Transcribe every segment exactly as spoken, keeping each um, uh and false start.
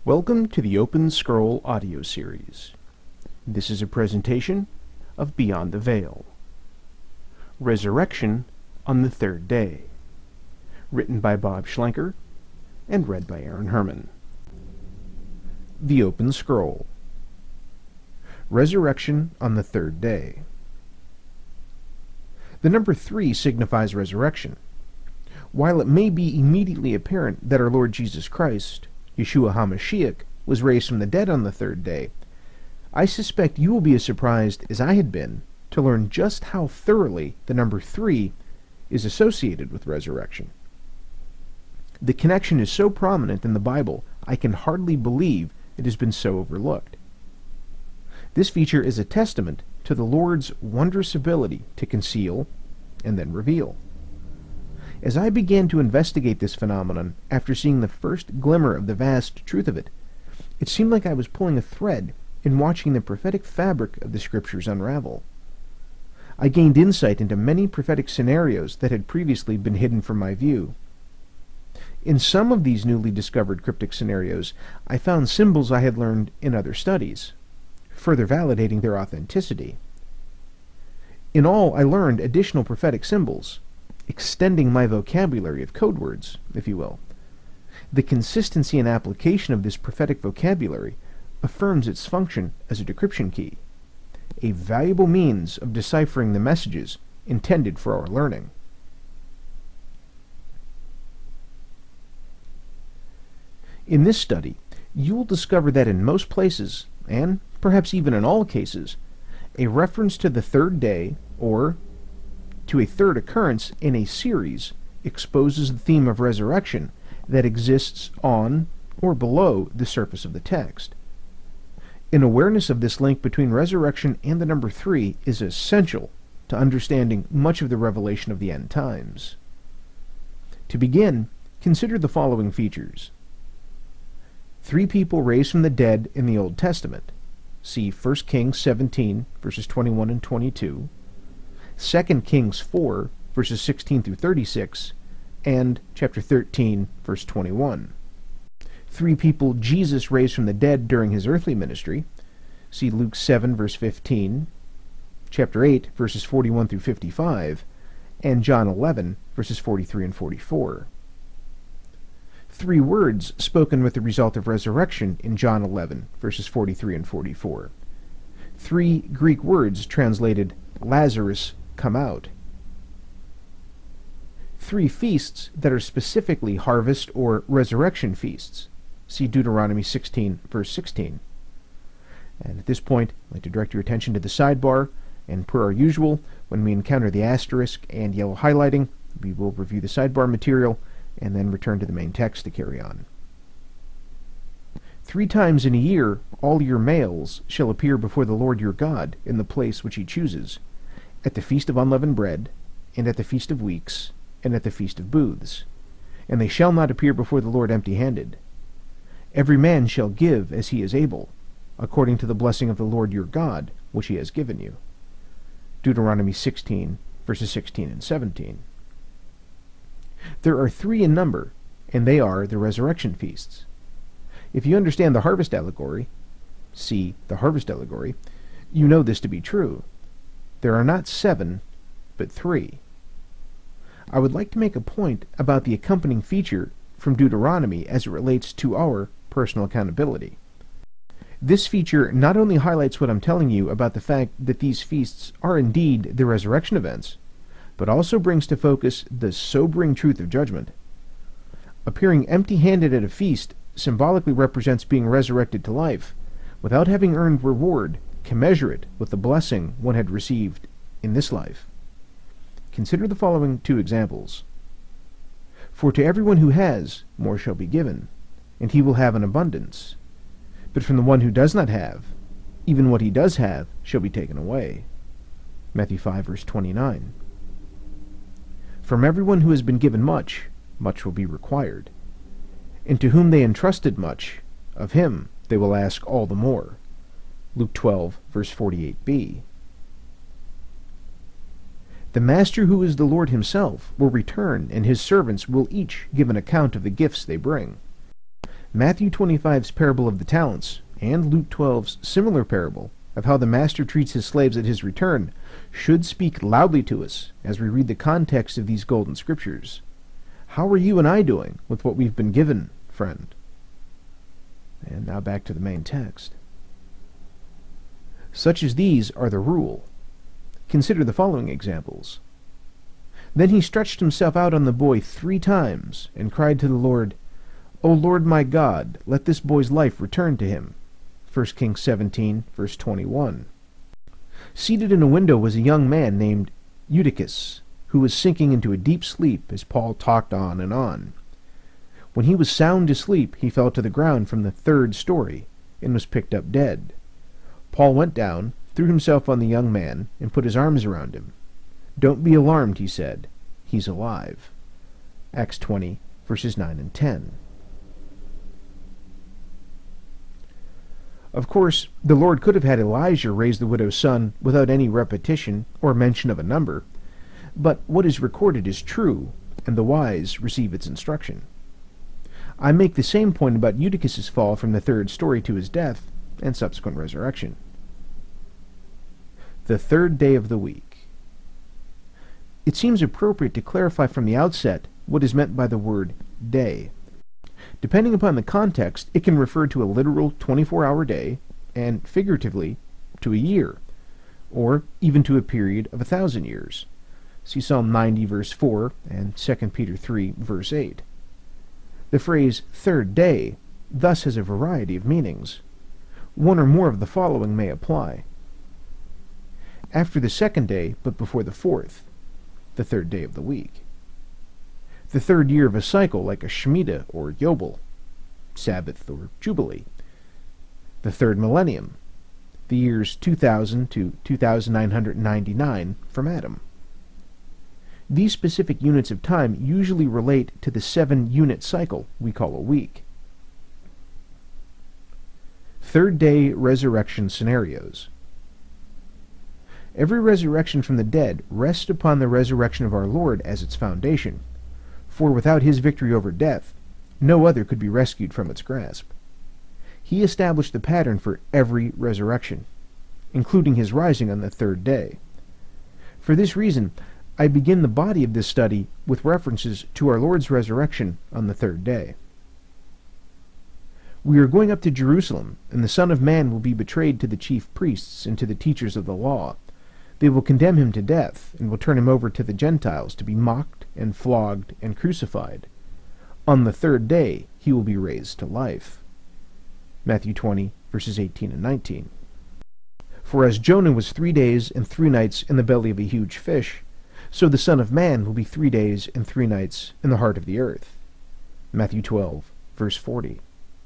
Welcome to the Open Scroll audio series. This is a presentation of Beyond the Veil. Resurrection on the Third Day. Written by Bob Schlenker and read by Aaron Herman. The Open Scroll. Resurrection on the Third Day. The number three signifies resurrection. While it may be immediately apparent that our Lord Jesus Christ, Yeshua HaMashiach, was raised from the dead on the third day, I suspect you will be as surprised as I had been to learn just how thoroughly the number three is associated with resurrection. The connection is so prominent in the Bible, I can hardly believe it has been so overlooked. This feature is a testament to the Lord's wondrous ability to conceal and then reveal. As I began to investigate this phenomenon after seeing the first glimmer of the vast truth of it, it seemed like I was pulling a thread in watching the prophetic fabric of the Scriptures unravel. I gained insight into many prophetic scenarios that had previously been hidden from my view. In some of these newly discovered cryptic scenarios, I found symbols I had learned in other studies, further validating their authenticity. In all, I learned additional prophetic symbols, extending my vocabulary of code words, if you will. The consistency and application of this prophetic vocabulary affirms its function as a decryption key, a valuable means of deciphering the messages intended for our learning. In this study, you will discover that in most places, and perhaps even in all cases, a reference to the third day, or to a third occurrence in a series, exposes the theme of resurrection that exists on or below the surface of the text. An awareness of this link between resurrection and the number three is essential to understanding much of the revelation of the end times. To begin, consider the following features. Three people raised from the dead in the Old Testament. See First Kings seventeen, verses twenty-one and twenty-two. Second Kings four, verses sixteen through thirty-six, and chapter thirteen, verse twenty-one. Three people Jesus raised from the dead during his earthly ministry. See Luke seven, verse fifteen, chapter eight, verses forty-one through fifty-five, and John eleven, verses forty-three and forty-four. Three words spoken with the result of resurrection in John eleven, verses forty-three and forty-four. Three Greek words translated Lazarus, come out. Three feasts that are specifically harvest or resurrection feasts. See Deuteronomy sixteen, verse sixteen. And at this point, I'd like to direct your attention to the sidebar, and per our usual, when we encounter the asterisk and yellow highlighting, we will review the sidebar material and then return to the main text to carry on. Three times in a year all your males shall appear before the Lord your God in the place which he chooses, at the feast of unleavened bread, and at the feast of weeks, and at the feast of booths. And they shall not appear before the Lord empty-handed. Every man shall give as he is able, according to the blessing of the Lord your God, which he has given you. Deuteronomy sixteen, verses sixteen and seventeen. There are three in number, and they are the resurrection feasts. If you understand the harvest allegory, see the harvest allegory, you know this to be true. There are not seven, but three. I would like to make a point about the accompanying feature from Deuteronomy as it relates to our personal accountability. This feature not only highlights what I'm telling you about the fact that these feasts are indeed the resurrection events, but also brings to focus the sobering truth of judgment. Appearing empty-handed at a feast symbolically represents being resurrected to life, without having earned reward, commensurate with the blessing one had received in this life. Consider the following two examples. For to everyone who has, more shall be given, and he will have an abundance. But from the one who does not have, even what he does have shall be taken away. Matthew five, verse twenty-nine. From everyone who has been given much, much will be required. And to whom they entrusted much, of him they will ask all the more. Luke twelve, verse forty-eight b. The master who is the Lord himself will return, and his servants will each give an account of the gifts they bring. Matthew twenty-five's parable of the talents, and Luke twelve's similar parable of how the master treats his slaves at his return, should speak loudly to us as we read the context of these golden scriptures. How are you and I doing with what we've been given, friend? And now back to the main text. Such as these are the rule. Consider the following examples. Then he stretched himself out on the boy three times, and cried to the Lord, O Lord my God, let this boy's life return to him. First Kings seventeen, verse twenty-one. Seated in a window was a young man named Eutychus, who was sinking into a deep sleep as Paul talked on and on. When he was sound asleep, he fell to the ground from the third story, and was picked up dead. Paul went down, threw himself on the young man, and put his arms around him. Don't be alarmed, he said. He's alive. Acts twenty, verses nine and ten. Of course, the Lord could have had Elijah raise the widow's son without any repetition or mention of a number, but what is recorded is true, and the wise receive its instruction. I make the same point about Eutychus's fall from the third story to his death and subsequent resurrection. The third day of the week. It seems appropriate to clarify from the outset what is meant by the word day. Depending upon the context, it can refer to a literal twenty-four hour day, and figuratively, to a year, or even to a period of a thousand years. See Psalm ninety, verse four, and Second Peter three, verse eight. The phrase third day thus has a variety of meanings. One or more of the following may apply. After the second day, but before the fourth, the third day of the week. The third year of a cycle, like a Shemitah or Yobel, Sabbath or Jubilee. The third millennium, the years two thousand to two thousand nine hundred ninety-nine from Adam. These specific units of time usually relate to the seven-unit cycle we call a week. Third day resurrection scenarios. Every resurrection from the dead rests upon the resurrection of our Lord as its foundation, for without his victory over death, no other could be rescued from its grasp. He established the pattern for every resurrection, including his rising on the third day. For this reason, I begin the body of this study with references to our Lord's resurrection on the third day. We are going up to Jerusalem, and the Son of Man will be betrayed to the chief priests and to the teachers of the law. They will condemn him to death, and will turn him over to the Gentiles to be mocked and flogged and crucified. On the third day he will be raised to life. Matthew twenty, verses eighteen and nineteen. For as Jonah was three days and three nights in the belly of a huge fish, so the Son of Man will be three days and three nights in the heart of the earth. Matthew twelve, verse forty.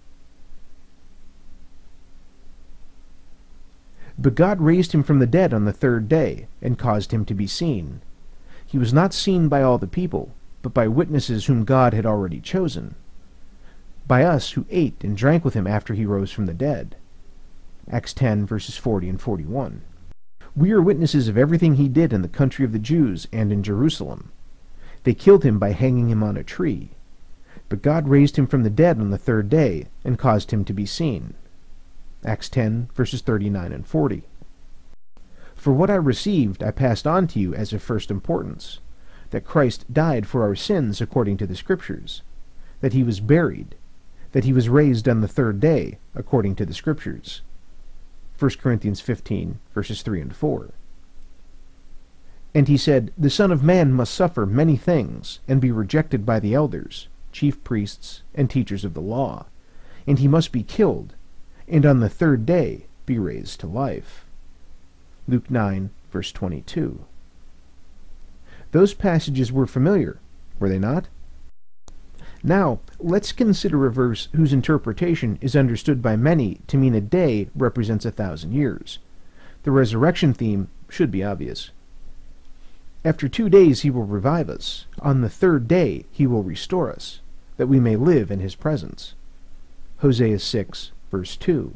But God raised him from the dead on the third day, and caused him to be seen. He was not seen by all the people, but by witnesses whom God had already chosen, by us who ate and drank with him after he rose from the dead. Acts ten, verses forty and forty-one. We are witnesses of everything he did in the country of the Jews and in Jerusalem. They killed him by hanging him on a tree. But God raised him from the dead on the third day, and caused him to be seen. Acts ten, verses thirty-nine and forty. For what I received I passed on to you as of first importance, that Christ died for our sins according to the Scriptures, that he was buried, that he was raised on the third day according to the Scriptures. First Corinthians fifteen, verses three and four. And he said, The Son of Man must suffer many things, and be rejected by the elders, chief priests, and teachers of the law, and he must be killed, and on the third day be raised to life. Luke nine, verse twenty-two. Those passages were familiar, were they not? Now, let's consider a verse whose interpretation is understood by many to mean a day represents a thousand years. The resurrection theme should be obvious. After two days he will revive us. On the third day he will restore us, that we may live in his presence. Hosea six, verse two.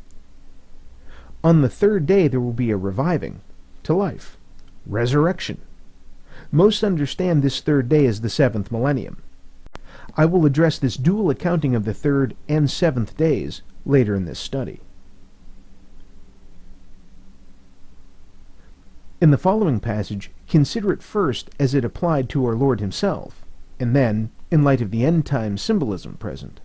On the third day there will be a reviving to life, resurrection. Most understand this third day as the seventh millennium. I will address this dual accounting of the third and seventh days later in this study. In the following passage, consider it first as it applied to our Lord himself, and then in light of the end-time symbolism present.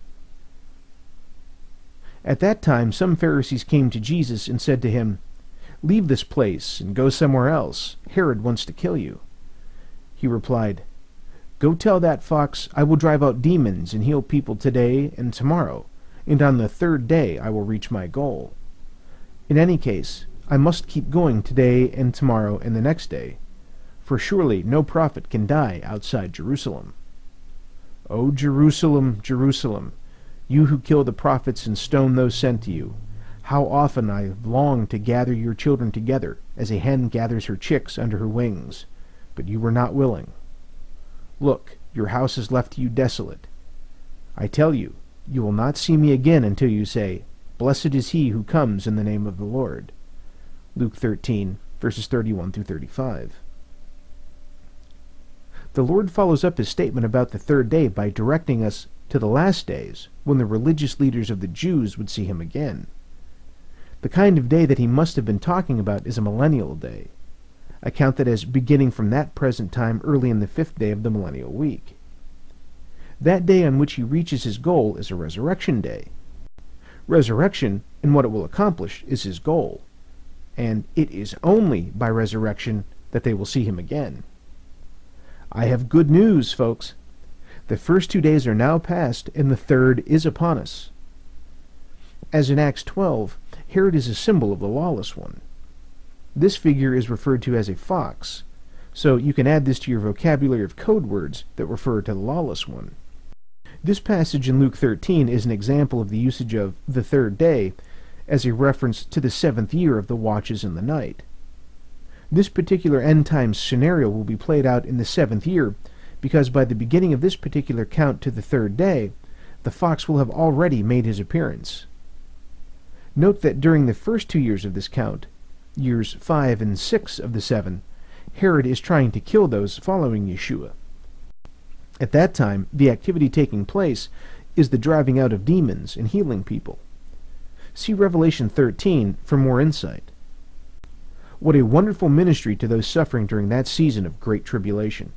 At that time some Pharisees came to Jesus and said to him, "Leave this place and go somewhere else. Herod wants to kill you." He replied, "Go tell that fox, I will drive out demons and heal people today and tomorrow, and on the third day I will reach my goal. In any case, I must keep going today and tomorrow and the next day, for surely no prophet can die outside Jerusalem. O Jerusalem, Jerusalem, you who kill the prophets and stone those sent to you, how often I have longed to gather your children together, as a hen gathers her chicks under her wings, but you were not willing. Look, your house is left to you desolate. I tell you, you will not see me again until you say, 'Blessed is he who comes in the name of the Lord.'" Luke thirteen, verses thirty-one through thirty-five. The Lord follows up his statement about the third day by directing us to the last days, when the religious leaders of the Jews would see him again. The kind of day that he must have been talking about is a millennial day. I count that as beginning from that present time early in the fifth day of the millennial week. That day on which he reaches his goal is a resurrection day. Resurrection, and what it will accomplish, is his goal, and it is only by resurrection that they will see him again. I have good news, folks. The first two days are now past, and the third is upon us. As in Acts twelve, Herod is a symbol of the lawless one. This figure is referred to as a fox, so you can add this to your vocabulary of code words that refer to the lawless one. This passage in Luke thirteen is an example of the usage of the third day as a reference to the seventh year of the watches in the night. This particular end times scenario will be played out in the seventh year, because by the beginning of this particular count to the third day, the fox will have already made his appearance. Note that during the first two years of this count, years five and six of the seven, Herod is trying to kill those following Yeshua. At that time, the activity taking place is the driving out of demons and healing people. See Revelation thirteen for more insight. What a wonderful ministry to those suffering during that season of great tribulation.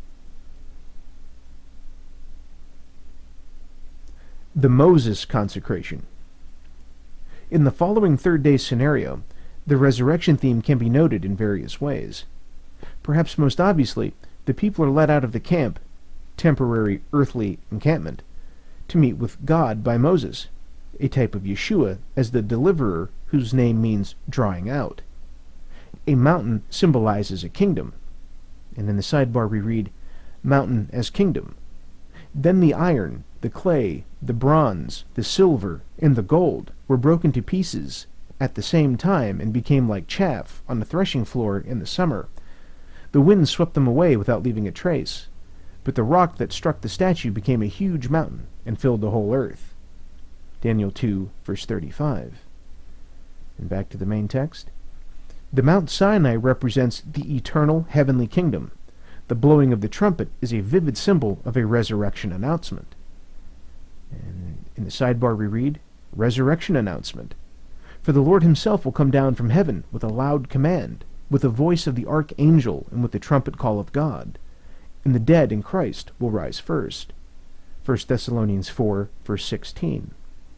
The Moses consecration. In the following third day scenario, the resurrection theme can be noted in various ways. Perhaps most obviously, the people are led out of the camp, temporary earthly encampment, to meet with God by Moses, a type of Yeshua as the deliverer whose name means drawing out. A mountain symbolizes a kingdom, and in the sidebar we read, mountain as kingdom. Then the iron, the clay, the bronze, the silver, and the gold were broken to pieces at the same time and became like chaff on the threshing floor in the summer. The wind swept them away without leaving a trace, but the rock that struck the statue became a huge mountain and filled the whole earth. Daniel two, verse thirty-five. And back to the main text. The Mount Sinai represents the eternal heavenly kingdom. The blowing of the trumpet is a vivid symbol of a resurrection announcement. And in the sidebar we read, resurrection announcement. For the Lord himself will come down from heaven with a loud command, with the voice of the archangel, and with the trumpet call of God. And the dead in Christ will rise first. First Thessalonians four, verse sixteen.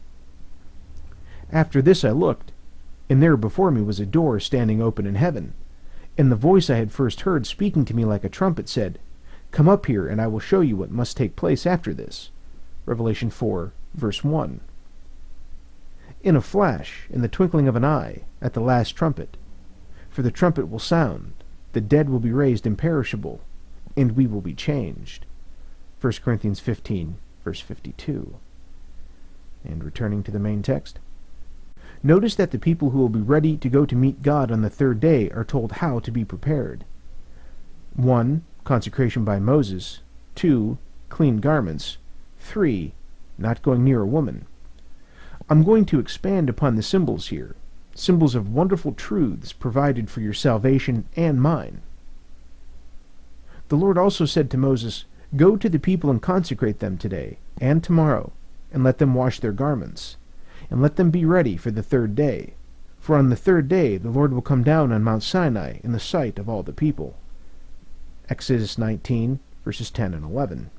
After this I looked, and there before me was a door standing open in heaven. And the voice I had first heard speaking to me like a trumpet said, "Come up here, and I will show you what must take place after this." Revelation four, verse one. In a flash, in the twinkling of an eye, at the last trumpet. For the trumpet will sound, the dead will be raised imperishable, and we will be changed. First Corinthians fifteen, verse fifty-two. And returning to the main text. Notice that the people who will be ready to go to meet God on the third day are told how to be prepared. one. Consecration by Moses. two. Clean garments. three. Not going near a woman. I'm going to expand upon the symbols here, symbols of wonderful truths provided for your salvation and mine. The Lord also said to Moses, Go to the people and consecrate them today and tomorrow, and let them wash their garments, and let them be ready for the third day. For on the third day the Lord will come down on Mount Sinai in the sight of all the people. Exodus nineteen, verses ten and eleven.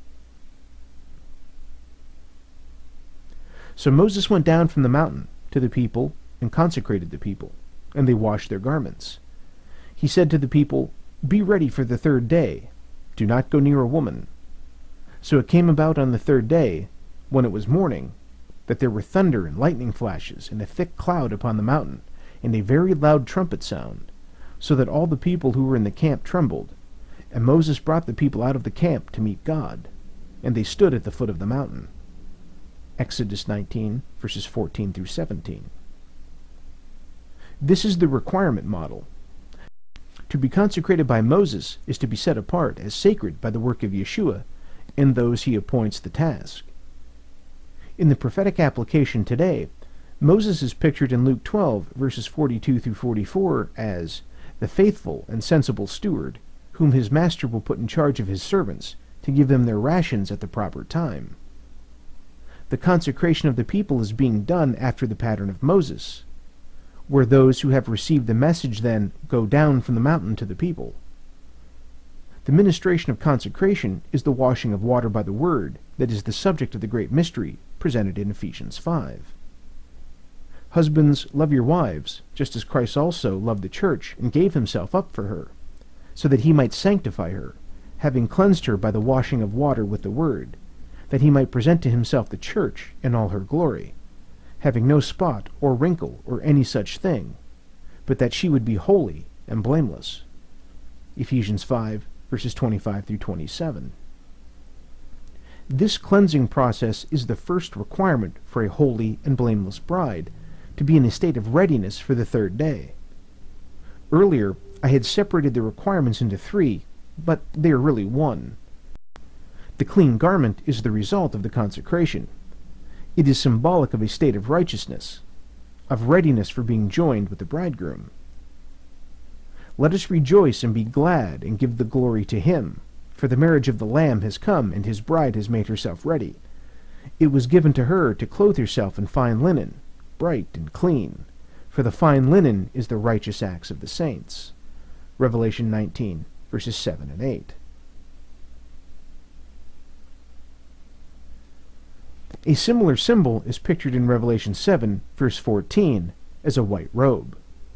So Moses went down from the mountain to the people and consecrated the people, and they washed their garments. He said to the people, Be ready for the third day. Do not go near a woman. So it came about on the third day, when it was morning, that there were thunder and lightning flashes, and a thick cloud upon the mountain, and a very loud trumpet sound, so that all the people who were in the camp trembled. And Moses brought the people out of the camp to meet God, and they stood at the foot of the mountain. Exodus nineteen, verses fourteen through seventeen. This is the requirement model. To be consecrated by Moses is to be set apart as sacred by the work of Yeshua and those he appoints the task. In the prophetic application today, Moses is pictured in Luke twelve, verses forty-two through forty-four as the faithful and sensible steward, whom his master will put in charge of his servants to give them their rations at the proper time. The consecration of the people is being done after the pattern of Moses, where those who have received the message then go down from the mountain to the people. The ministration of consecration is the washing of water by the word that is the subject of the great mystery presented in Ephesians five. Husbands, love your wives, just as Christ also loved the church and gave himself up for her, so that he might sanctify her, having cleansed her by the washing of water with the word, that he might present to himself the church in all her glory, having no spot or wrinkle or any such thing, but that she would be holy and blameless. Ephesians five, verses twenty-five through twenty-seven. This cleansing process is the first requirement for a holy and blameless bride, to be in a state of readiness for the third day. Earlier, I had separated the requirements into three, but they are really one. The clean garment is the result of the consecration. It is symbolic of a state of righteousness, of readiness for being joined with the bridegroom. Let us rejoice and be glad and give the glory to him, for the marriage of the Lamb has come, and his bride has made herself ready. It was given to her to clothe herself in fine linen, bright and clean, for the fine linen is the righteous acts of the saints. Revelation nineteen, verses seven and eight. A similar symbol is pictured in Revelation seven, verse fourteen, as a white robe.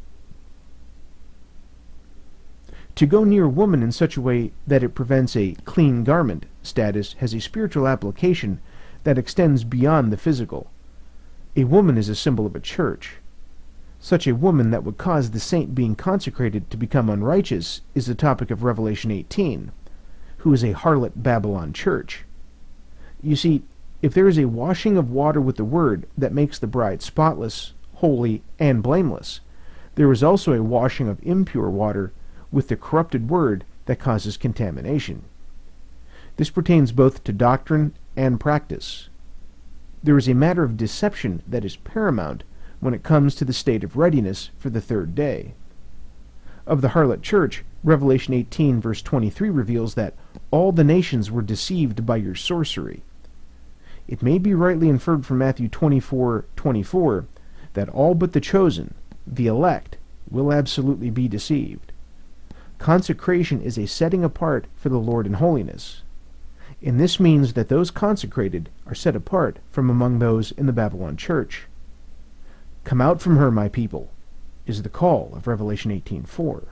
To go near a woman in such a way that it prevents a clean garment status has a spiritual application that extends beyond the physical. A woman is a symbol of a church. Such a woman that would cause the saint being consecrated to become unrighteous is the topic of Revelation eighteen, who is a harlot Babylon church. You see, if there is a washing of water with the word that makes the bride spotless, holy, and blameless, there is also a washing of impure water with the corrupted word that causes contamination. This pertains both to doctrine and practice. There is a matter of deception that is paramount when it comes to the state of readiness for the third day. Of the harlot church, Revelation eighteen verse twenty-three reveals that all the nations were deceived by your sorcery. It may be rightly inferred from Matthew twenty-four twenty-four that all but the chosen, the elect, will absolutely be deceived. Consecration is a setting apart for the Lord in holiness, and this means that those consecrated are set apart from among those in the Babylon church. Come out from her, my people, is the call of Revelation eighteen four.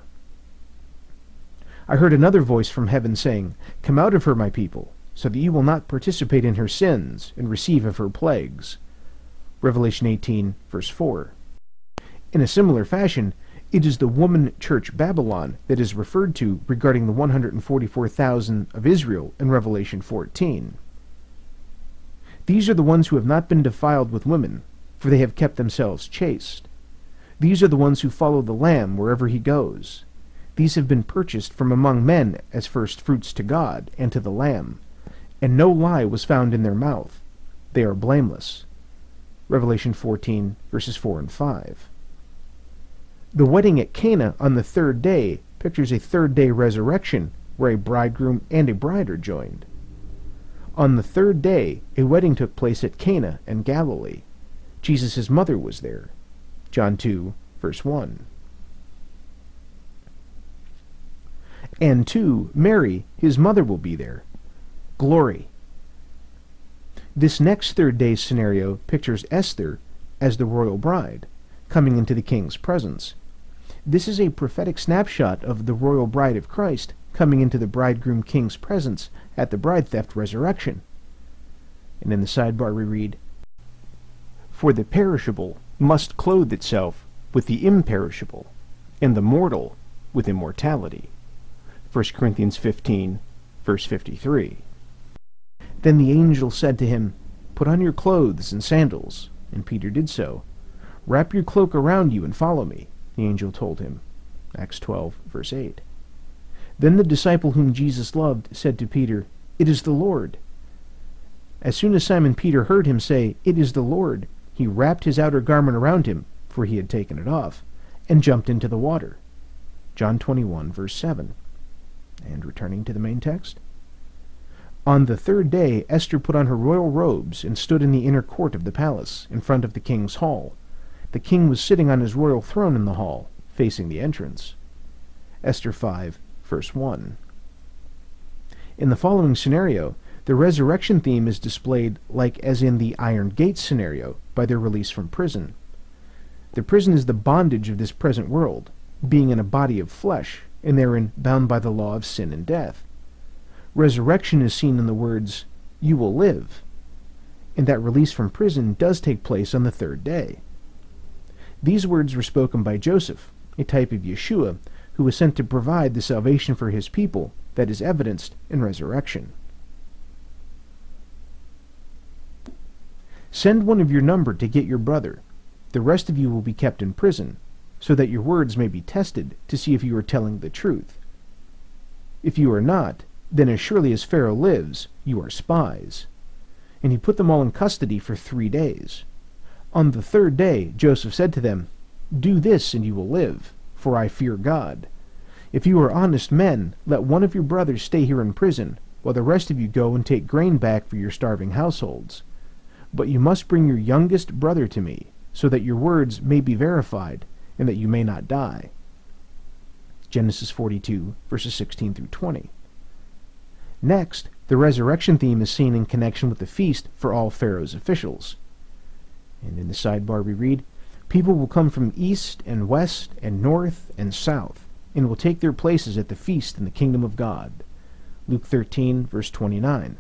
I heard another voice from heaven saying, Come out of her, my people, so that you will not participate in her sins and receive of her plagues. Revelation eighteen, verse four. In a similar fashion, it is the woman church Babylon that is referred to regarding the one hundred forty-four thousand of Israel in Revelation fourteen. These are the ones who have not been defiled with women, for they have kept themselves chaste. These are the ones who follow the Lamb wherever he goes. These have been purchased from among men as first fruits to God and to the Lamb, and no lie was found in their mouth. They are blameless. Revelation fourteen, verses four and five. The wedding at Cana on the third day pictures a third-day resurrection where a bridegroom and a bride are joined. On the third day, a wedding took place at Cana in Galilee. Jesus' mother was there. John two, verse one. And two, Mary, his mother, will be there. Glory. This next third day scenario pictures Esther as the royal bride, coming into the king's presence. This is a prophetic snapshot of the royal bride of Christ coming into the bridegroom king's presence at the bride theft resurrection. And in the sidebar we read, "For the perishable must clothe itself with the imperishable, and the mortal with immortality." First Corinthians fifteen, verse fifty-three. Then the angel said to him, "Put on your clothes and sandals." And Peter did so. "Wrap your cloak around you and follow me," the angel told him. Acts twelve, verse eight. Then the disciple whom Jesus loved said to Peter, "It is the Lord." As soon as Simon Peter heard him say, "It is the Lord," he wrapped his outer garment around him, for he had taken it off, and jumped into the water. John twenty-one, verse seven. And returning to the main text. On the third day Esther put on her royal robes and stood in the inner court of the palace, in front of the king's hall. The king was sitting on his royal throne in the hall, facing the entrance. Esther five, verse one. In the following scenario, the resurrection theme is displayed like as in the Iron Gate scenario, by their release from prison. The prison is the bondage of this present world, being in a body of flesh, and therein bound by the law of sin and death. Resurrection is seen in the words, "You will live," and that release from prison does take place on the third day. These words were spoken by Joseph, a type of Yeshua, who was sent to provide the salvation for his people that is evidenced in resurrection. Send one of your number to get your brother. The rest of you will be kept in prison, so that your words may be tested to see if you are telling the truth. If you are not, then as surely as Pharaoh lives, you are spies. And he put them all in custody for three days. On the third day Joseph said to them, "Do this, and you will live, for I fear God. If you are honest men, let one of your brothers stay here in prison, while the rest of you go and take grain back for your starving households. But you must bring your youngest brother to me, so that your words may be verified, and that you may not die." Genesis forty-two, verses sixteen through twenty. Next, the resurrection theme is seen in connection with the feast for all Pharaoh's officials. And in the sidebar we read, "People will come from east and west and north and south, and will take their places at the feast in the kingdom of God." Luke thirteen, verse twenty-nine.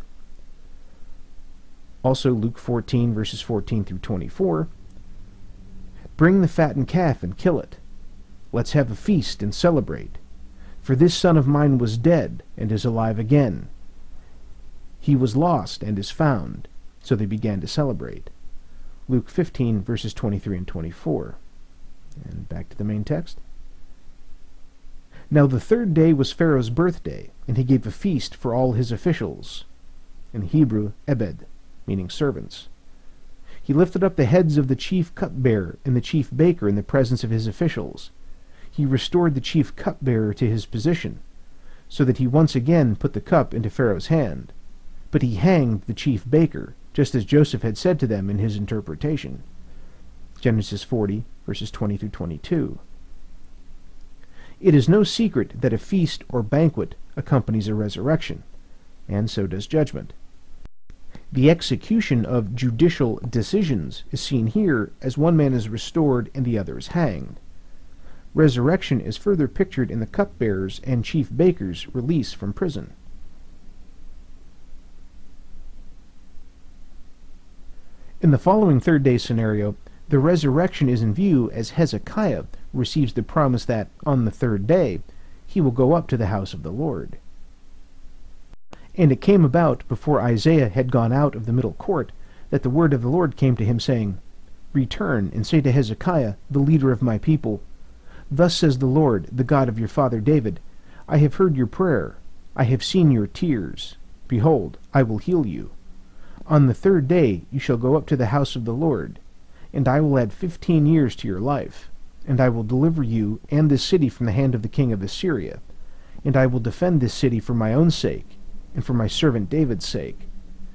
Also Luke fourteen, verses fourteen through twenty-four. "Bring the fattened calf and kill it. Let's have a feast and celebrate. For this son of mine was dead and is alive again. He was lost and is found." So they began to celebrate. Luke fifteen, verses twenty-three and twenty-four. And back to the main text. "Now the third day was Pharaoh's birthday, and he gave a feast for all his officials." In Hebrew, ebed, meaning servants. "He lifted up the heads of the chief cupbearer and the chief baker in the presence of his officials. He restored the chief cupbearer to his position, so that he once again put the cup into Pharaoh's hand. But he hanged the chief baker, just as Joseph had said to them in his interpretation." Genesis forty, verses twenty through twenty-two. It is no secret that a feast or banquet accompanies a resurrection, and so does judgment. The execution of judicial decisions is seen here as one man is restored and the other is hanged. Resurrection is further pictured in the cupbearers and chief bakers' release from prison. In the following third day scenario, the resurrection is in view as Hezekiah receives the promise that, on the third day, he will go up to the house of the Lord. "And it came about, before Isaiah had gone out of the middle court, that the word of the Lord came to him, saying, Return, and say to Hezekiah, the leader of my people, Thus says the Lord, the God of your father David, I have heard your prayer, I have seen your tears. Behold, I will heal you. On the third day you shall go up to the house of the Lord, and I will add fifteen years to your life, and I will deliver you and this city from the hand of the king of Assyria, and I will defend this city for my own sake, and for my servant David's sake.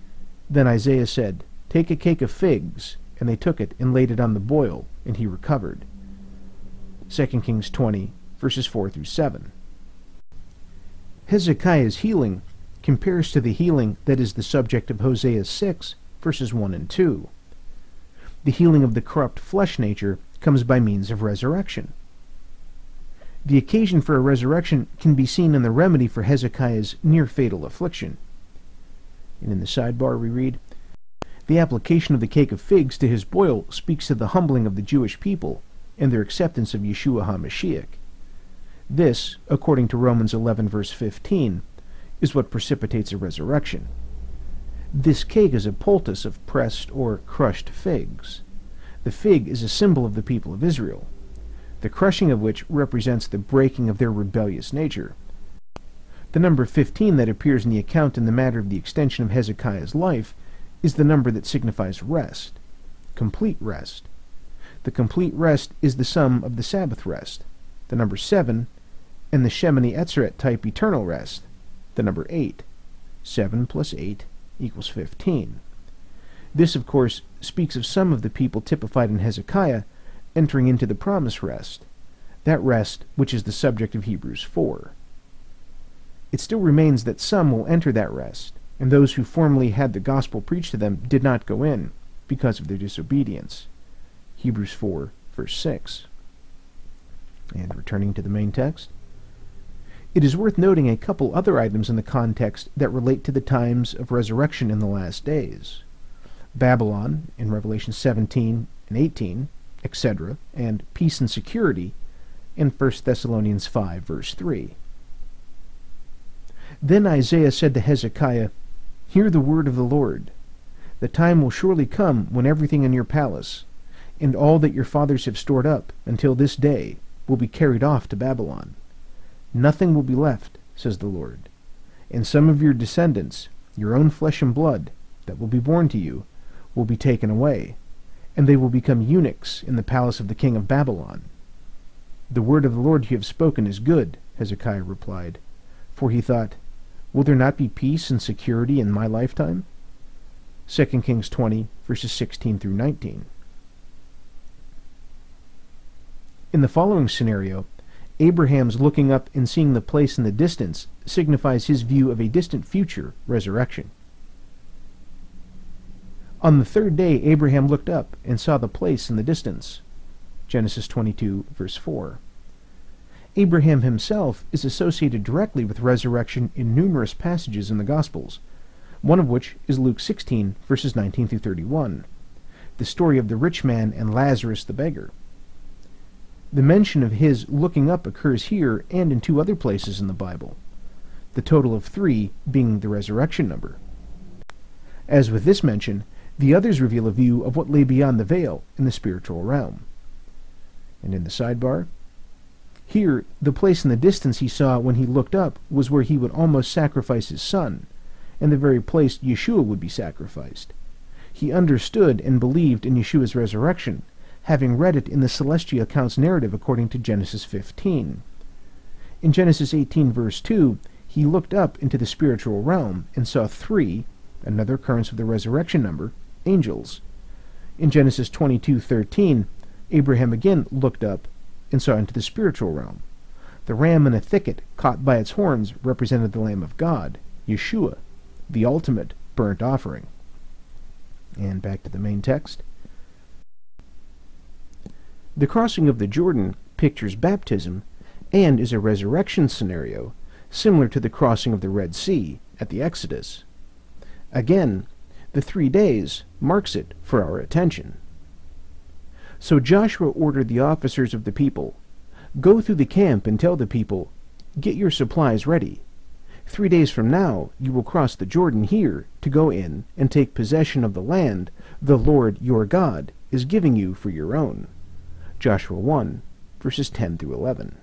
Then Isaiah said, "Take a cake of figs." And they took it and laid it on the boil, and he recovered. Second Kings twenty, verses four through seven. Hezekiah's healing compares to the healing that is the subject of Hosea six, verses one and two. The healing of the corrupt flesh nature comes by means of resurrection. The occasion for a resurrection can be seen in the remedy for Hezekiah's near-fatal affliction. And in the sidebar we read, "The application of the cake of figs to his boil speaks to the humbling of the Jewish people and their acceptance of Yeshua HaMashiach. This, according to Romans eleven, verse fifteen, is what precipitates a resurrection. This cake is a poultice of pressed or crushed figs. The fig is a symbol of the people of Israel, the crushing of which represents the breaking of their rebellious nature. The number fifteen that appears in the account in the matter of the extension of Hezekiah's life is the number that signifies rest, complete rest. The complete rest is the sum of the Sabbath rest, the number seven, and the Shemini Etzeret type eternal rest, the number eight. seven plus eight equals fifteen. This, of course, speaks of some of the people typified in Hezekiah entering into the promised rest, that rest which is the subject of Hebrews four. It still remains that some will enter that rest, and those who formerly had the gospel preached to them did not go in, because of their disobedience. Hebrews four, verse six. And returning to the main text, it is worth noting a couple other items in the context that relate to the times of resurrection in the last days. Babylon, in Revelation seventeen and eighteen, et cetera, and peace and security, in First Thessalonians five, verse three. Then Isaiah said to Hezekiah, "Hear the word of the Lord. The time will surely come when everything in your palace, and all that your fathers have stored up until this day, will be carried off to Babylon. Nothing will be left, says the Lord. And some of your descendants, your own flesh and blood, that will be born to you, will be taken away, and they will become eunuchs in the palace of the king of Babylon." "The word of the Lord you have spoken is good," Hezekiah replied, for he thought, "Will there not be peace and security in my lifetime?" Second Kings twenty, verses sixteen through nineteen. In the following scenario, Abraham's looking up and seeing the place in the distance signifies his view of a distant future resurrection. On the third day Abraham looked up and saw the place in the distance. Genesis twenty-two, verse four. Abraham himself is associated directly with resurrection in numerous passages in the Gospels, one of which is Luke sixteen, verses nineteen through thirty-one, the story of the rich man and Lazarus the beggar. The mention of his looking up occurs here and in two other places in the Bible, the total of three being the resurrection number. As with this mention, the others reveal a view of what lay beyond the veil in the spiritual realm. And in the sidebar, here, the place in the distance he saw when he looked up was where he would almost sacrifice his son, and the very place Yeshua would be sacrificed. He understood and believed in Yeshua's resurrection, having read it in the celestial accounts narrative according to Genesis fifteen. In Genesis eighteen, verse two, he looked up into the spiritual realm and saw three, another occurrence of the resurrection number, angels. In Genesis twenty-two, thirteen, Abraham again looked up and saw into the spiritual realm. The ram in a thicket caught by its horns represented the Lamb of God, Yeshua, the ultimate burnt offering. And back to the main text. The crossing of the Jordan pictures baptism and is a resurrection scenario similar to the crossing of the Red Sea at the Exodus. Again, the three days marks it for our attention. So Joshua ordered the officers of the people, "Go through the camp and tell the people, 'Get your supplies ready. Three days from now you will cross the Jordan here to go in and take possession of the land the Lord your God is giving you for your own.'" Joshua one, verses ten through eleven.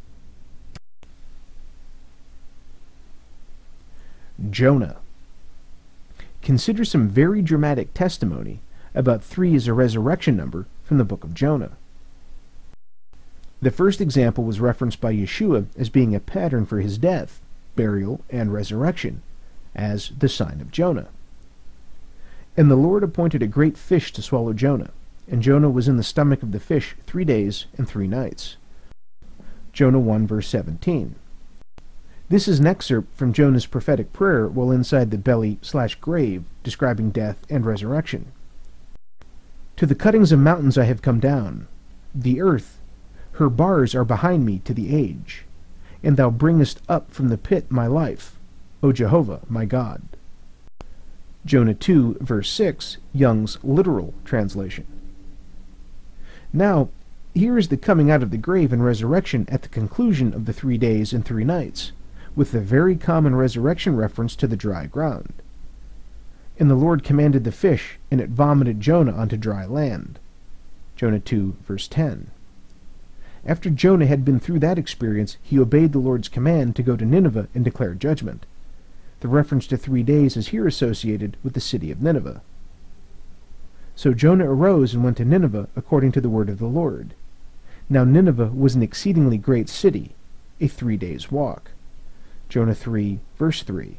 Jonah. Consider some very dramatic testimony about three as a resurrection number from the book of Jonah. The first example was referenced by Yeshua as being a pattern for his death, burial, and resurrection, as the sign of Jonah. And the Lord appointed a great fish to swallow Jonah, and Jonah was in the stomach of the fish three days and three nights. Jonah one, verse seventeen. This is an excerpt from Jonah's prophetic prayer while inside the belly slash grave, describing death and resurrection. To the cuttings of mountains I have come down. The earth, her bars are behind me to the age. And thou bringest up from the pit my life, O Jehovah, my God. Jonah two, verse six, Young's literal translation. Now, here is the coming out of the grave and resurrection at the conclusion of the three days and three nights, with the very common resurrection reference to the dry ground. And the Lord commanded the fish, and it vomited Jonah onto dry land. Jonah two, verse ten. After Jonah had been through that experience, he obeyed the Lord's command to go to Nineveh and declare judgment. The reference to three days is here associated with the city of Nineveh. So Jonah arose and went to Nineveh according to the word of the Lord. Now Nineveh was an exceedingly great city, a three days' walk. Jonah three, verse three.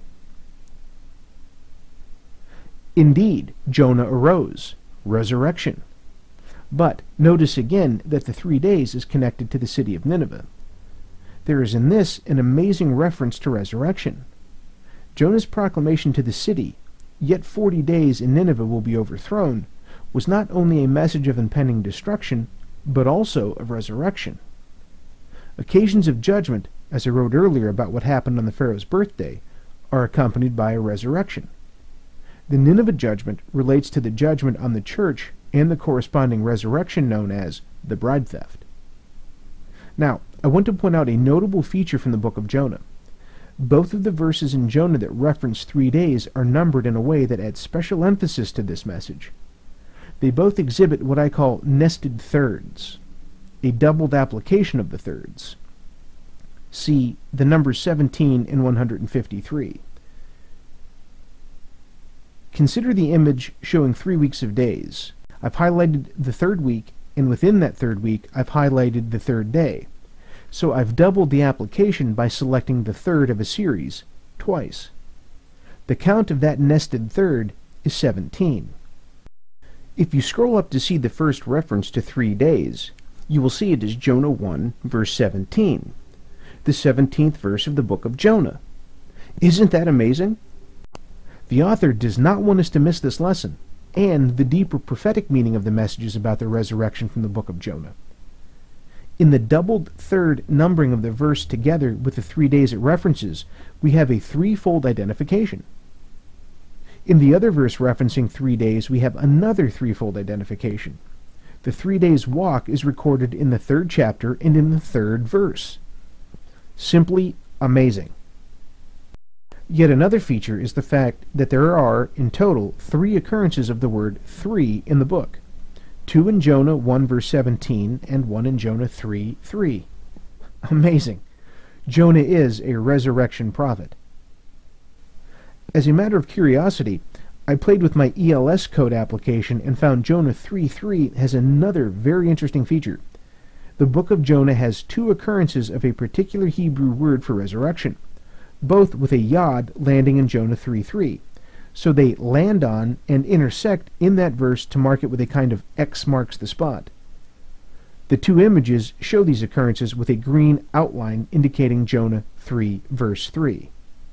Indeed, Jonah arose. Resurrection. But notice again that the three days is connected to the city of Nineveh. There is in this an amazing reference to resurrection. Jonah's proclamation to the city, "Yet forty days and Nineveh will be overthrown," was not only a message of impending destruction, but also of resurrection. Occasions of judgment, as I wrote earlier about what happened on the Pharaoh's birthday, are accompanied by a resurrection. The Nineveh judgment relates to the judgment on the church and the corresponding resurrection known as the bride theft. Now, I want to point out a notable feature from the book of Jonah. Both of the verses in Jonah that reference three days are numbered in a way that adds special emphasis to this message. They both exhibit what I call nested thirds, a doubled application of the thirds. See the numbers seventeen and one hundred fifty-three. Consider the image showing three weeks of days. I've highlighted the third week, and within that third week, I've highlighted the third day. So I've doubled the application by selecting the third of a series, twice. The count of that nested third is seventeen. If you scroll up to see the first reference to three days, you will see it is Jonah one, verse seventeen, the seventeenth verse of the book of Jonah. Isn't that amazing? The author does not want us to miss this lesson, and the deeper prophetic meaning of the messages about the resurrection from the book of Jonah. In the doubled third numbering of the verse together with the three days it references, we have a threefold identification. In the other verse referencing three days, we have another threefold identification. The three days' walk is recorded in the third chapter and in the third verse. Simply amazing. Yet another feature is the fact that there are, in total, three occurrences of the word three in the book. Two in Jonah one verse seventeen and one in Jonah three three. Amazing. Jonah is a resurrection prophet. As a matter of curiosity, I played with my E L S code application and found Jonah three three has another very interesting feature. The book of Jonah has two occurrences of a particular Hebrew word for resurrection, both with a yod landing in Jonah three three. So they land on and intersect in that verse to mark it with a kind of X marks the spot. The two images show these occurrences with a green outline indicating Jonah three verse three.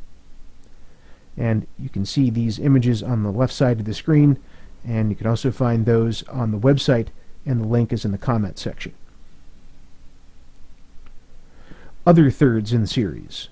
And you can see these images on the left side of the screen, and you can also find those on the website, and the link is in the comment section. Other thirds in the series.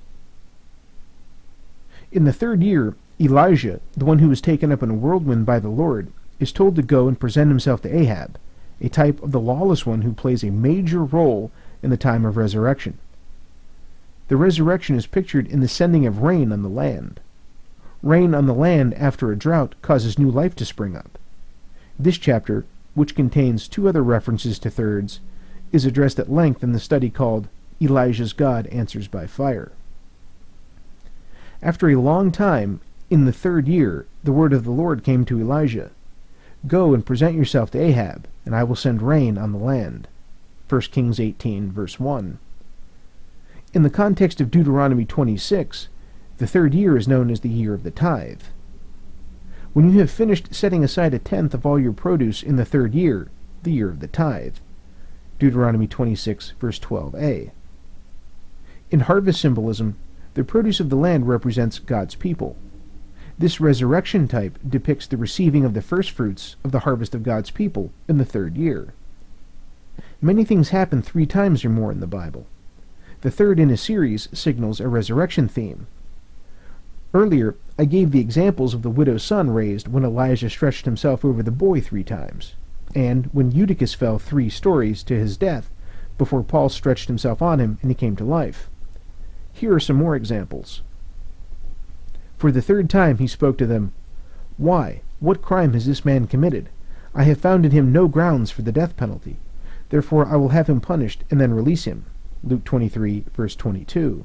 In the third year, Elijah, the one who was taken up in a whirlwind by the Lord, is told to go and present himself to Ahab, a type of the lawless one who plays a major role in the time of resurrection. The resurrection is pictured in the sending of rain on the land. Rain on the land after a drought causes new life to spring up. This chapter, which contains two other references to thirds, is addressed at length in the study called Elijah's God Answers by Fire. After a long time, in the third year, the word of the Lord came to Elijah. Go and present yourself to Ahab, and I will send rain on the land. First Kings eighteen, verse one. In the context of Deuteronomy twenty-six, the third year is known as the year of the tithe. when you have finished setting aside a tenth of all your produce in the third year, the year of the tithe. Deuteronomy twenty-six, verse twelve a. In harvest symbolism, the produce of the land represents God's people. This resurrection type depicts the receiving of the first fruits of the harvest of God's people in the third year. Many things happen three times or more in the Bible. The third in a series signals a resurrection theme. Earlier, I gave the examples of the widow's son raised when Elijah stretched himself over the boy three times, and when Eutychus fell three stories to his death before Paul stretched himself on him and he came to life. Here are some more examples. For the third time he spoke to them, "Why, what crime has this man committed? I have found in him no grounds for the death penalty. Therefore I will have him punished and then release him." Luke twenty-three, verse twenty-two.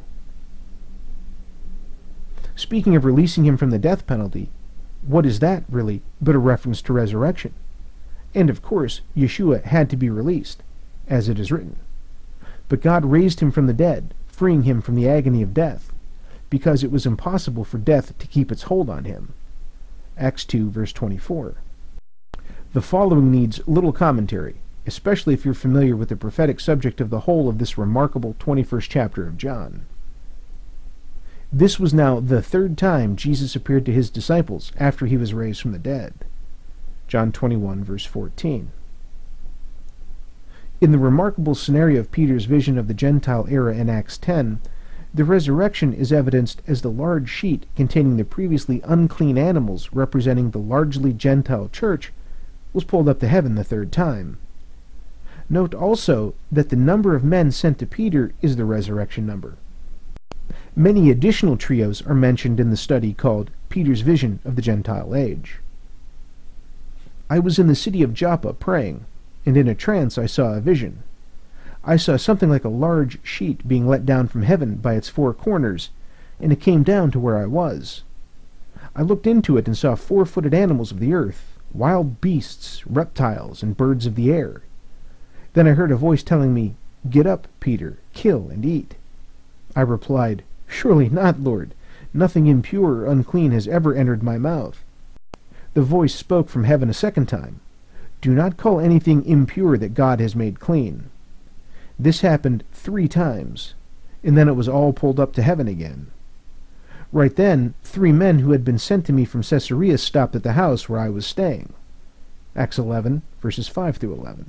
Speaking of releasing him from the death penalty, what is that, really, but a reference to resurrection? And of course, Yeshua had to be released, as it is written. But God raised him from the dead, freeing him from the agony of death, because it was impossible for death to keep its hold on him. Acts two, verse twenty-four. The following needs little commentary, especially if you're familiar with the prophetic subject of the whole of this remarkable twenty-first chapter of John. This was now the third time Jesus appeared to his disciples after he was raised from the dead. John twenty-one, verse fourteen. In the remarkable scenario of Peter's vision of the Gentile era in Acts ten, the resurrection is evidenced as the large sheet containing the previously unclean animals representing the largely Gentile church was pulled up to heaven the third time. Note also that the number of men sent to Peter is the resurrection number. Many additional trios are mentioned in the study called Peter's Vision of the Gentile Age. I was in the city of Joppa praying, and in a trance I saw a vision. I saw something like a large sheet being let down from heaven by its four corners, and it came down to where I was. I looked into it and saw four-footed animals of the earth, wild beasts, reptiles, and birds of the air. Then I heard a voice telling me, "Get up, Peter, kill and eat." I replied, "Surely not, Lord. Nothing impure or unclean has ever entered my mouth." The voice spoke from heaven a second time, "Do not call anything impure that God has made clean." This happened three times, and then it was all pulled up to heaven again. Right then, three men who had been sent to me from Caesarea stopped at the house where I was staying. Acts eleven, verses five through eleven.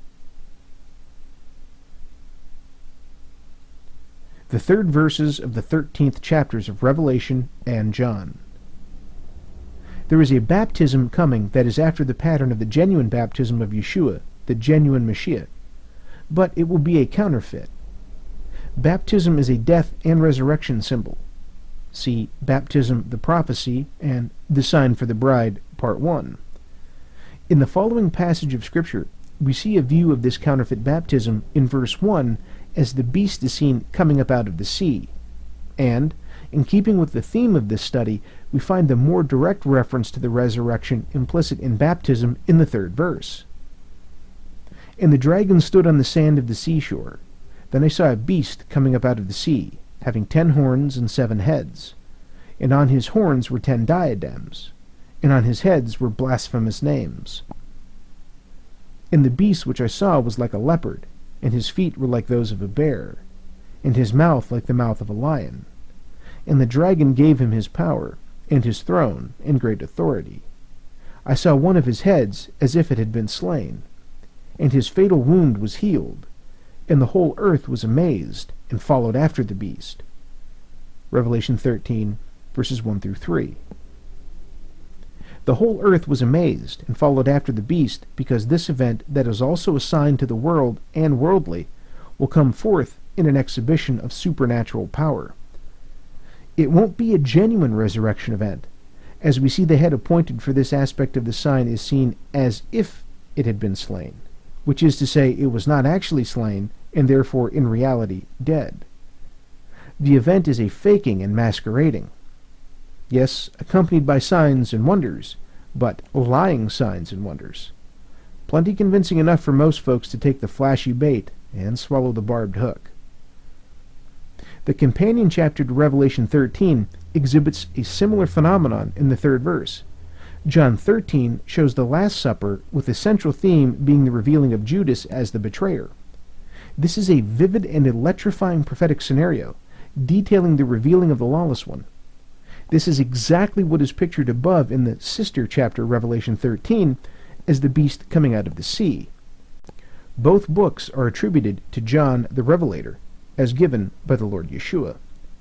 The third verses of the thirteenth chapters of Revelation and John. There is a baptism coming that is after the pattern of the genuine baptism of Yeshua, the genuine Mashiach, but it will be a counterfeit. Baptism is a death and resurrection symbol. See Baptism, the Prophecy, and The Sign for the Bride, Part one. In the following passage of Scripture, we see a view of this counterfeit baptism in verse one as the beast is seen coming up out of the sea. And, in keeping with the theme of this study, we find the more direct reference to the resurrection implicit in baptism in the third verse. "And the dragon stood on the sand of the seashore. Then I saw a beast coming up out of the sea, having ten horns and seven heads. And on his horns were ten diadems, and on his heads were blasphemous names. And the beast which I saw was like a leopard, and his feet were like those of a bear, and his mouth like the mouth of a lion. And the dragon gave him his power, and his throne, and great authority. I saw one of his heads as if it had been slain, and his fatal wound was healed, and the whole earth was amazed, and followed after the beast." Revelation thirteen, verses one through three. The whole earth was amazed, and followed after the beast, because this event that is also a sign to the world and worldly will come forth in an exhibition of supernatural power. It won't be a genuine resurrection event, as we see the head appointed for this aspect of the sign is seen as if it had been slain, which is to say it was not actually slain, and therefore in reality dead. The event is a faking and masquerading. Yes, accompanied by signs and wonders, but lying signs and wonders. Plenty convincing enough for most folks to take the flashy bait and swallow the barbed hook. The companion chapter to Revelation thirteen exhibits a similar phenomenon in the third verse. John thirteen shows the Last Supper, with the central theme being the revealing of Judas as the betrayer. This is a vivid and electrifying prophetic scenario, detailing the revealing of the lawless one. This is exactly what is pictured above in the sister chapter, Revelation thirteen, as the beast coming out of the sea. Both books are attributed to John the Revelator, as given by the Lord Yeshua.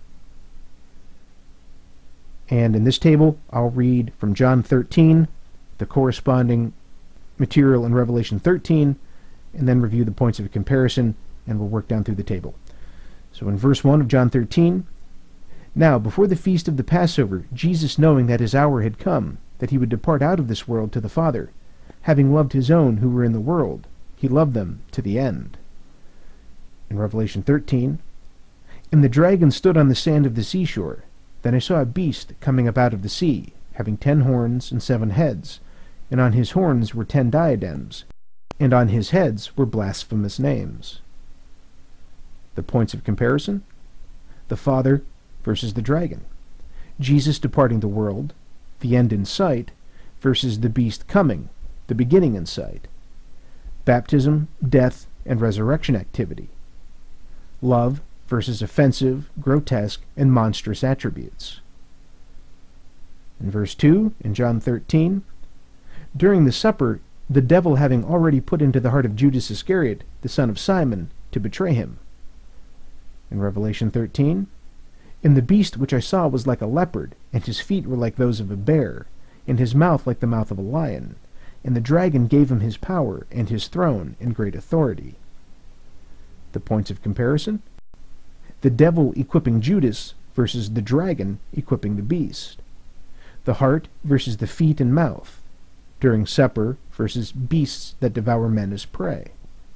And in this table, I'll read from John thirteen, the corresponding material in Revelation thirteen, and then review the points of comparison, and we'll work down through the table. So in verse one of John thirteen, "Now before the feast of the Passover, Jesus, knowing that his hour had come, that he would depart out of this world to the Father, having loved his own who were in the world, he loved them to the end." In Revelation thirteen, "And the dragon stood on the sand of the seashore. Then I saw a beast coming up out of the sea, having ten horns and seven heads, and on his horns were ten diadems, and on his heads were blasphemous names." The points of comparison: the Father versus the dragon, Jesus departing the world, the end in sight, versus the beast coming, the beginning in sight. Baptism, death, and resurrection activity. Love versus offensive, grotesque, and monstrous attributes. In verse two, in John thirteen, "During the supper, the devil having already put into the heart of Judas Iscariot, the son of Simon, to betray him." In Revelation thirteen, "And the beast which I saw was like a leopard, and his feet were like those of a bear, and his mouth like the mouth of a lion. And the dragon gave him his power, and his throne, and great authority." The points of comparison: the devil equipping Judas versus the dragon equipping the beast. The heart versus the feet and mouth. During supper versus beasts that devour men as prey.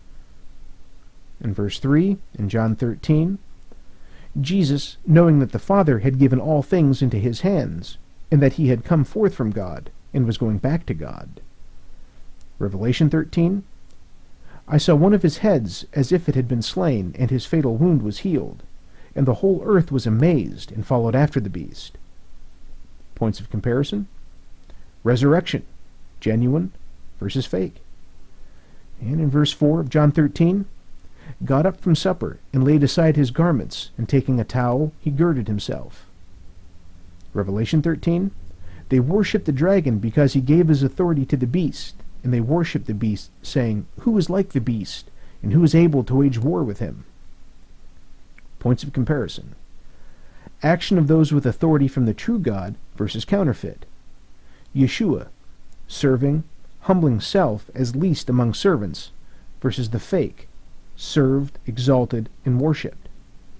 In verse three, in John thirteen, "Jesus, knowing that the Father had given all things into his hands, and that he had come forth from God, and was going back to God." Revelation thirteen, "I saw one of his heads as if it had been slain, and his fatal wound was healed. And the whole earth was amazed, and followed after the beast." Points of comparison: resurrection, genuine versus fake. And in verse four of John thirteen, "Got up from supper, and laid aside his garments, and taking a towel, he girded himself." Revelation thirteen, "They worshipped the dragon because he gave his authority to the beast, and they worshipped the beast, saying, 'Who is like the beast, and who is able to wage war with him?'" Points of comparison: action of those with authority from the true God versus counterfeit. Yeshua, serving, humbling self as least among servants, versus the fake, served, exalted, and worshipped.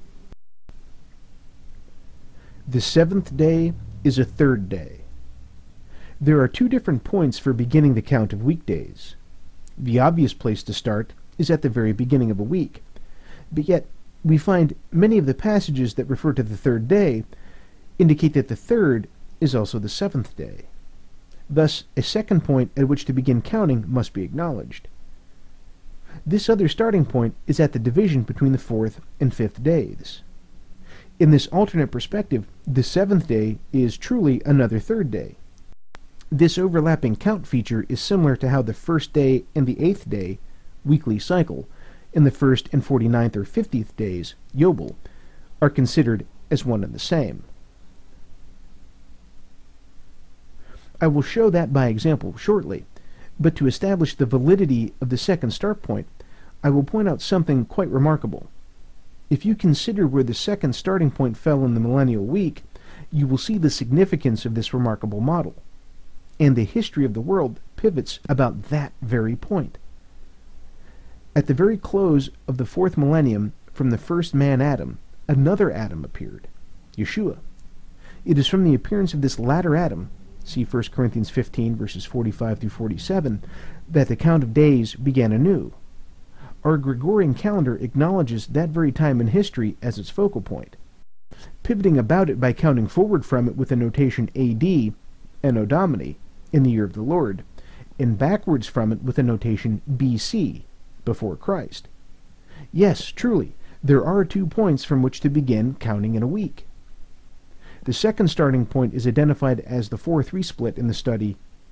The seventh day is a third day. There are two different points for beginning the count of weekdays. The obvious place to start is at the very beginning of a week, but yet we find many of the passages that refer to the third day indicate that the third is also the seventh day. Thus, a second point at which to begin counting must be acknowledged. This other starting point is at the division between the fourth and fifth days. In this alternate perspective, the seventh day is truly another third day. This overlapping count feature is similar to how the first day and the eighth day, weekly cycle, and the first and forty-ninth or fiftieth days, Yobel, are considered as one and the same. I will show that by example shortly, but to establish the validity of the second start point, I will point out something quite remarkable. If you consider where the second starting point fell in the millennial week, you will see the significance of this remarkable model. And the history of the world pivots about that very point. At the very close of the fourth millennium, from the first man Adam, another Adam appeared, Yeshua. It is from the appearance of this latter Adam, see First Corinthians fifteen, verses forty-five through forty-seven, that the count of days began anew. Our Gregorian calendar acknowledges that very time in history as its focal point, pivoting about it by counting forward from it with the notation A D, Anno Domini, in the year of the Lord, and backwards from it with the notation B C, before Christ. Yes, truly, there are two points from which to begin counting in a week. The second starting point is identified as the four three split in the study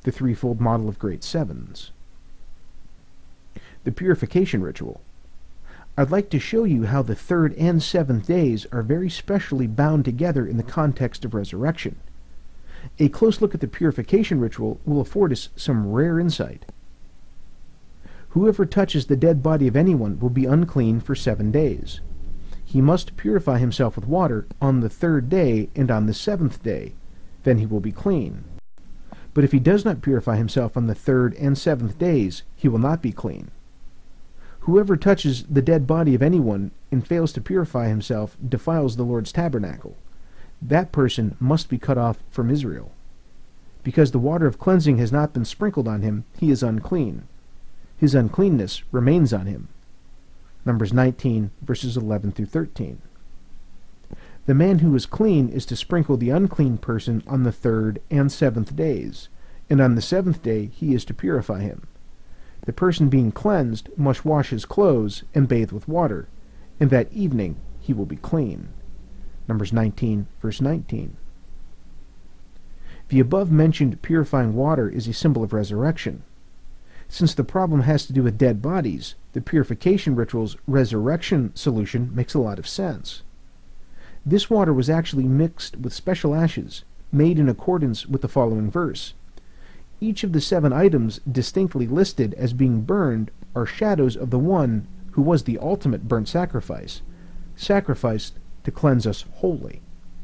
the threefold model of great sevens. The purification ritual. I'd like to show you how the third and seventh days are very specially bound together in the context of resurrection. A close look at the purification ritual will afford us some rare insight. Whoever touches the dead body of anyone will be unclean for seven days. He must purify himself with water on the third day and on the seventh day. Then he will be clean. But if he does not purify himself on the third and seventh days, he will not be clean. Whoever touches the dead body of anyone and fails to purify himself defiles the Lord's tabernacle. That person must be cut off from Israel. Because the water of cleansing has not been sprinkled on him, he is unclean. His uncleanness remains on him. Numbers nineteen, verses eleven through thirteen. The man who is clean is to sprinkle the unclean person on the third and seventh days, and on the seventh day he is to purify him. The person being cleansed must wash his clothes and bathe with water, and that evening he will be clean. Numbers nineteen, verse nineteen. The above-mentioned purifying water is a symbol of resurrection. Since the problem has to do with dead bodies, the purification ritual's resurrection solution makes a lot of sense. This water was actually mixed with special ashes, made in accordance with the following verse. Each of the seven items distinctly listed as being burned are shadows of the one who was the ultimate burnt sacrifice, sacrificed to cleanse us wholly.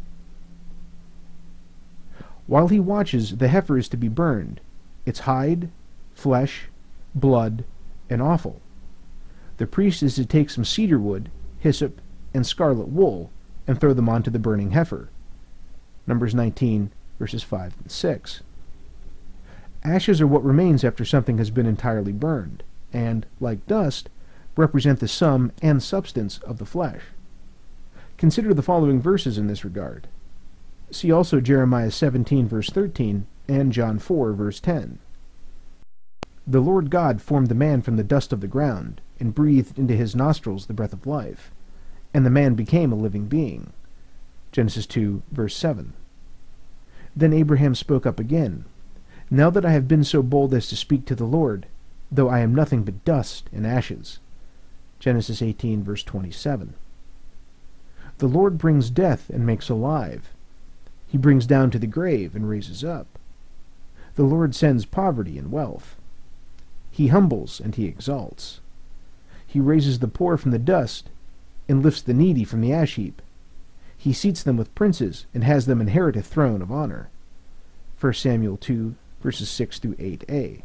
While he watches, the heifer is to be burned, its hide, flesh, blood, and offal. The priest is to take some cedar wood, hyssop, and scarlet wool, and throw them onto the burning heifer. Numbers nineteen, verses five and six. Ashes are what remains after something has been entirely burned, and, like dust, represent the sum and substance of the flesh. Consider the following verses in this regard. See also Jeremiah seventeen, verse thirteen, and John four, verse ten. The Lord God formed the man from the dust of the ground, and breathed into his nostrils the breath of life, and the man became a living being. Genesis two, verse seven. Then Abraham spoke up again, Now that I have been so bold as to speak to the Lord, though I am nothing but dust and ashes. Genesis eighteen, verse twenty-seven. The Lord brings death and makes alive. He brings down to the grave and raises up. The Lord sends poverty and wealth. He humbles and he exalts. He raises the poor from the dust and lifts the needy from the ash heap. He seats them with princes and has them inherit a throne of honor. First Samuel two, verses six through eight a.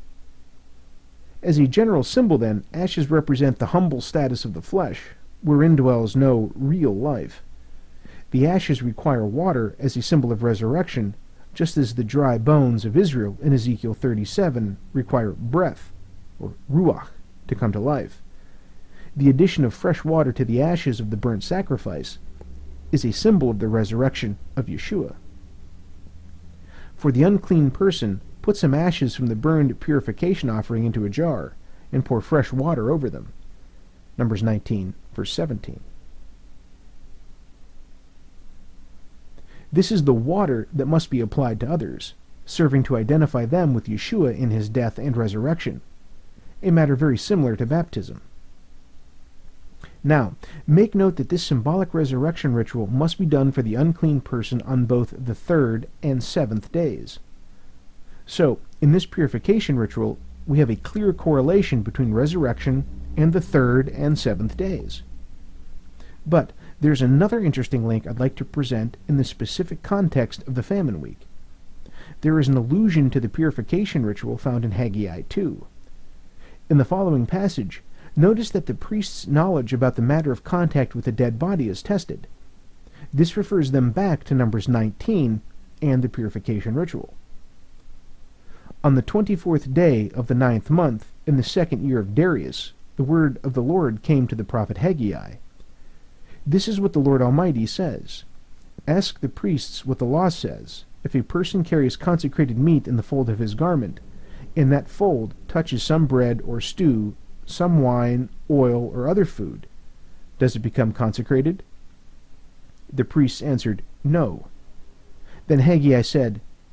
As a general symbol, then, ashes represent the humble status of the flesh, wherein dwells no real life. The ashes require water as a symbol of resurrection, just as the dry bones of Israel in Ezekiel thirty-seven require breath, or ruach, to come to life. The addition of fresh water to the ashes of the burnt sacrifice is a symbol of the resurrection of Yeshua. For the unclean person, put some ashes from the burned purification offering into a jar, and pour fresh water over them. Numbers nineteen, verse seventeen. This is the water that must be applied to others, serving to identify them with Yeshua in his death and resurrection, a matter very similar to baptism. Now, make note that this symbolic resurrection ritual must be done for the unclean person on both the third and seventh days. So, in this purification ritual, we have a clear correlation between resurrection and the third and seventh days. But there's another interesting link I'd like to present in the specific context of the famine week. There is an allusion to the purification ritual found in Haggai two. In the following passage, notice that the priest's knowledge about the matter of contact with a dead body is tested. This refers them back to Numbers nineteen and the purification ritual. On the twenty-fourth day of the ninth month, in the second year of Darius, the word of the Lord came to the prophet Haggai. This is what the Lord Almighty says. Ask the priests what the law says. If a person carries consecrated meat in the fold of his garment, and that fold touches some bread or stew, some wine, oil, or other food, does it become consecrated? The priests answered, No. Then Haggai said,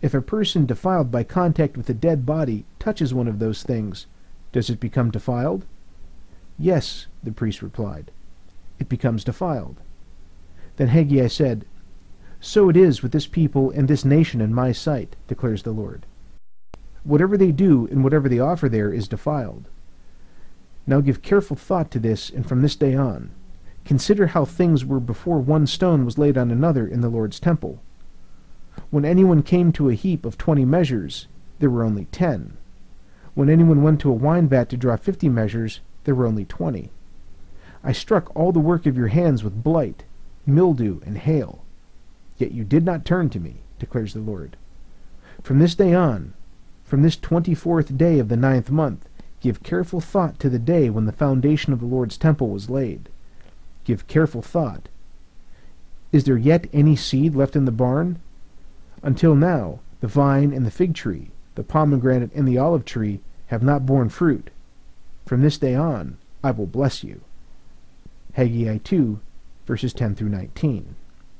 If a person defiled by contact with a dead body touches one of those things, does it become defiled? Yes, the priest replied. It becomes defiled. Then Haggai said, So it is with this people and this nation in my sight, declares the Lord. Whatever they do and whatever they offer there is defiled. Now give careful thought to this, and from this day on, consider how things were before one stone was laid on another in the Lord's temple. When anyone came to a heap of twenty measures, there were only ten. When anyone went to a wine vat to draw fifty measures, there were only twenty. I struck all the work of your hands with blight, mildew, and hail. Yet you did not turn to me, declares the Lord. From this day on, from this twenty-fourth day of the ninth month, give careful thought to the day when the foundation of the Lord's temple was laid. Give careful thought. Is there yet any seed left in the barn? Until now, the vine and the fig tree, the pomegranate and the olive tree have not borne fruit. From this day on, I will bless you. Haggai two, verses ten through nineteen.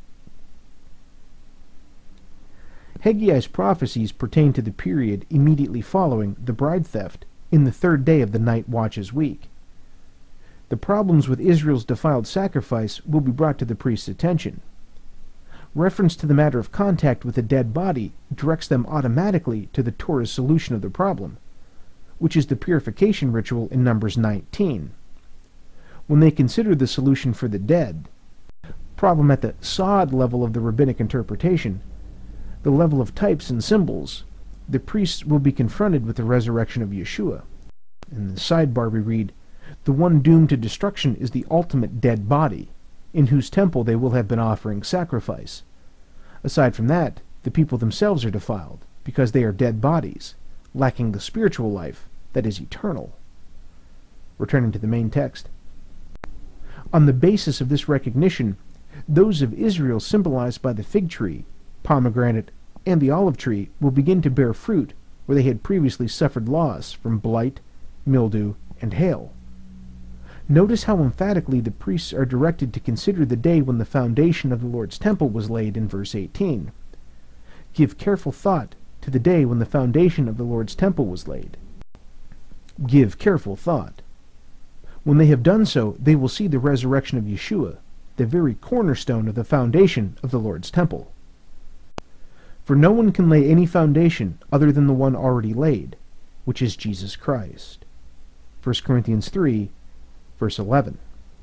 Haggai's prophecies pertain to the period immediately following the bride theft in the third day of the night watches week. The problems with Israel's defiled sacrifice will be brought to the priest's attention. Reference to the matter of contact with a dead body directs them automatically to the Torah's solution of the problem, which is the purification ritual in Numbers nineteen. When they consider the solution for the dead, problem at the sod level of the rabbinic interpretation, the level of types and symbols, the priests will be confronted with the resurrection of Yeshua. In the sidebar we read, the one doomed to destruction is the ultimate dead body, in whose temple they will have been offering sacrifice. Aside from that, the people themselves are defiled, because they are dead bodies, lacking the spiritual life that is eternal. Returning to the main text. On the basis of this recognition, those of Israel symbolized by the fig tree, pomegranate, and the olive tree will begin to bear fruit where they had previously suffered loss from blight, mildew, and hail. Notice how emphatically the priests are directed to consider the day when the foundation of the Lord's temple was laid in verse eighteen. Give careful thought to the day when the foundation of the Lord's temple was laid. Give careful thought. When they have done so, they will see the resurrection of Yeshua, the very cornerstone of the foundation of the Lord's temple. For no one can lay any foundation other than the one already laid, which is Jesus Christ. First Corinthians three, verse eleven.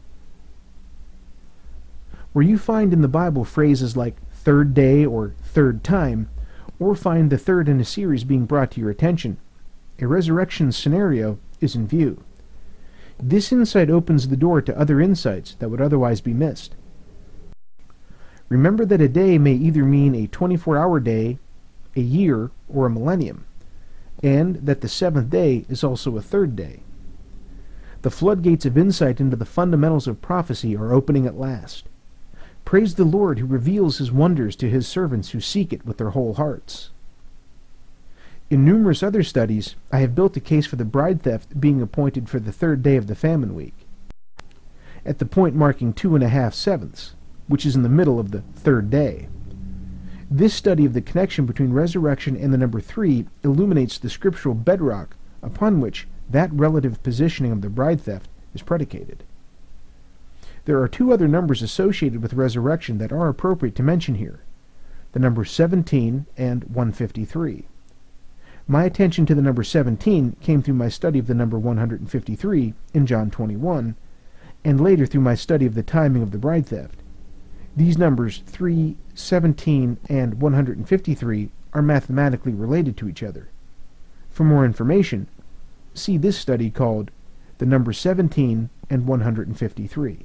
Where you find in the Bible phrases like third day or third time, or find the third in a series being brought to your attention, a resurrection scenario is in view. This insight opens the door to other insights that would otherwise be missed. Remember that a day may either mean a twenty-four hour day, a year, or a millennium, and that the seventh day is also a third day. The floodgates of insight into the fundamentals of prophecy are opening at last. Praise the Lord who reveals his wonders to his servants who seek it with their whole hearts. In numerous other studies, I have built a case for the bride theft being appointed for the third day of the famine week, at the point marking two and a half sevenths, which is in the middle of the third day. This study of the connection between resurrection and the number three illuminates the scriptural bedrock upon which that relative positioning of the bride theft is predicated. There are two other numbers associated with resurrection that are appropriate to mention here, the number seventeen and one hundred fifty-three. My attention to the number seventeen came through my study of the number one hundred fifty-three in John twenty-one, and later through my study of the timing of the bride theft. These numbers three, seventeen, and one hundred fifty-three are mathematically related to each other. For more information, see this study called The Number seventeen and one hundred fifty-three.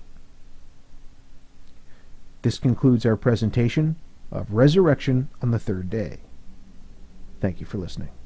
This concludes our presentation of Resurrection on the Third Day. Thank you for listening.